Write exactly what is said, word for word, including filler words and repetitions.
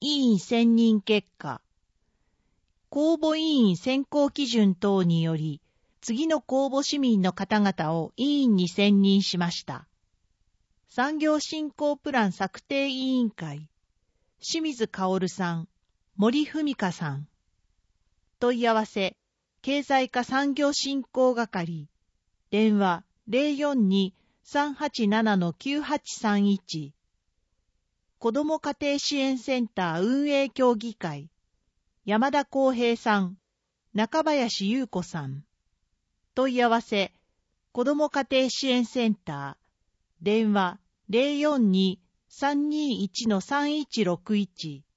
委員選任結果、公募委員選考基準等により、次の公募市民の方々を委員に選任しました。産業振興プラン策定委員会、清水薫さん、森文香さん。問い合わせ、経済課産業振興係、電話 ゼロよんに さんはちなな きゅうはちさんいち。子ども家庭支援センター運営協議会、山田康平さん、中林優子さん。問い合わせ、子ども家庭支援センター、電話 ゼロよんに さんにいち さんいちろくいち。